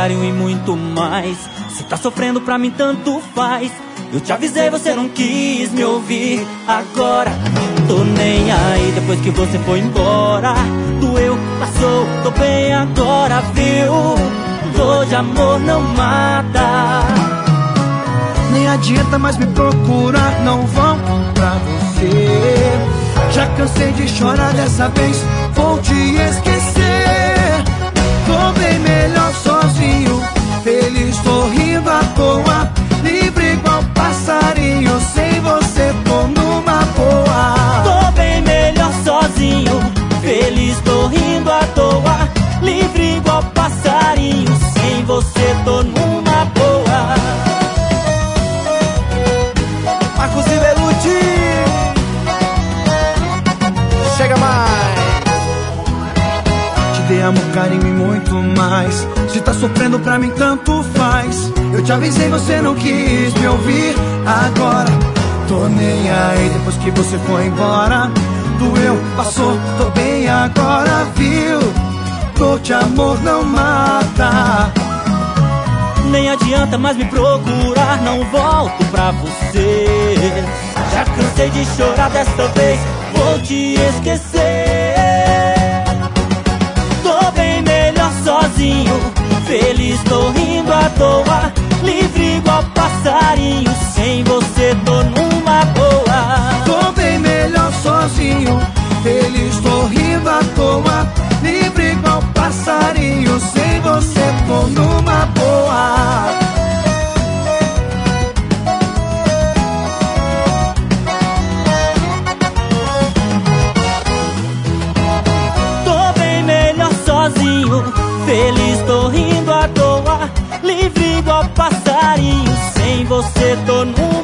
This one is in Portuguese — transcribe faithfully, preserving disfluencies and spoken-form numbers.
carinho e muito mais. Se tá sofrendo pra mim tanto faz. Eu te avisei, você não quis me ouvir. Agora tô nem aí, depois que você foi embora. Doeu, passou, tô bem agora, viu? Dor de amor não mata. Nem adianta mais me procurar, não volto pra você. Já cansei de chorar dessa vez, vou te esquecer. Tô bem melhor sozinho, feliz, tô rindo à toa. Livre igual passarinho, sem você tô numa boa. Tô bem melhor sozinho, feliz, tô rindo à toa. Livre igual passarinho, sem você tô numa boa. Marcos e Belucci, chega mais. Te dei amor, carinho e muito mais. Se tá sofrendo pra mim tanto faz. Eu te avisei, você não quis me ouvir. Agora tô nem aí, depois que você foi embora. Doeu, passou, tô bem agora, viu? Dor de amor não mata. Nem adianta mais me procurar, não volto pra você. Já cansei de chorar desta vez, vou te esquecer. Tô bem melhor sozinho, feliz, tô rindo à toa. Livre igual passarinho, sem você tô numa boa. Tô bem melhor sozinho, feliz, tô rindo à toa. Livre igual passarinho, sem você tô numa boa. Tô bem melhor sozinho, feliz, tô rindo à toa. Livre igual passarinho, sem você tô numa